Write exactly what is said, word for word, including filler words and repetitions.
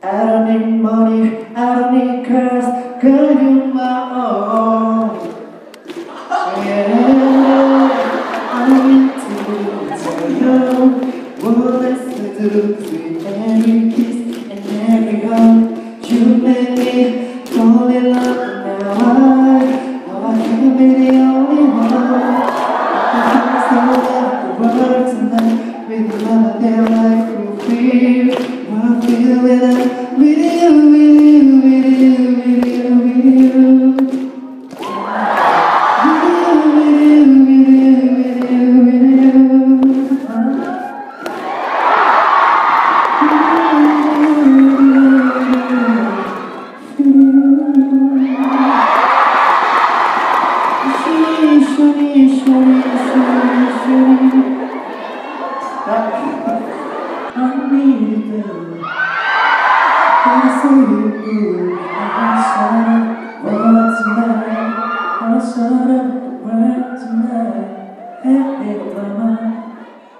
I don't need money, I don't need cars, girl, you're my own. Yeah, I'm into tell you what else to do with every kiss and every hug. You made me fall in love now. I know I can't be the only one. I can't stop the world tonight with love that I could feel. I feel with it, with you, with you, with you, with you, with you. I need you. I say you. I shut up the world tonight. I shut up the world tonight. Hey, hey, mama.